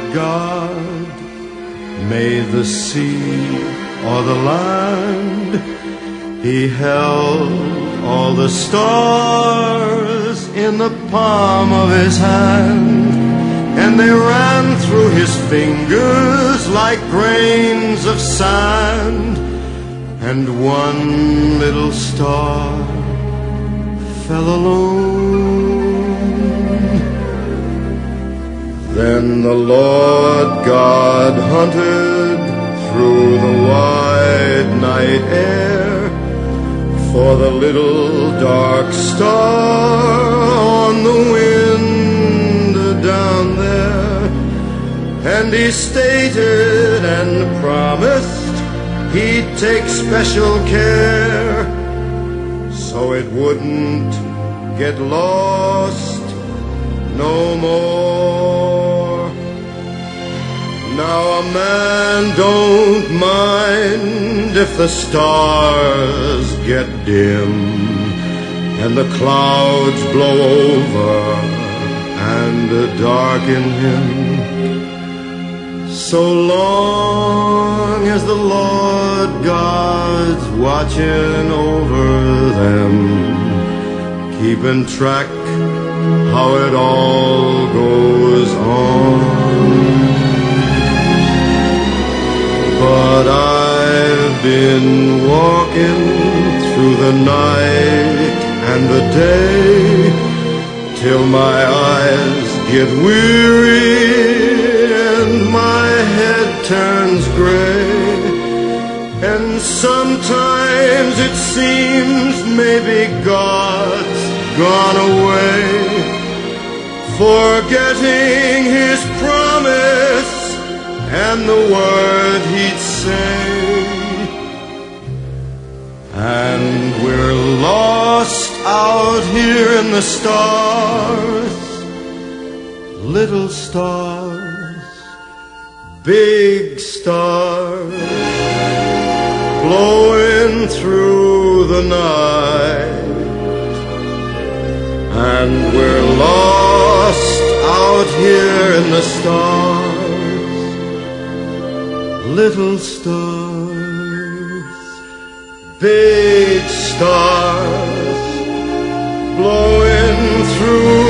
God made the sea or the land, He held all the stars in the palm of His hand, and they ran through His fingers like grains of sand, and one little star fell alone. Then the Lord God hunted through the wide night air for the little dark star on the wind down there, and He stated and promised He'd take special care so it wouldn't get lost no more. Now a man don't mind if the stars get dim and the clouds blow over and darken him, so long as the Lord God's watching over them, keeping track how it all goes on. But I've been walking through the night and the day till my eyes get weary and my head turns gray, and sometimes it seems maybe God's gone away, forgetting His promise and the word He'd say, and we're lost out here in the stars, little stars, big stars, blowing through the night, and we're lost out here in the stars, little stars, big stars, blowing through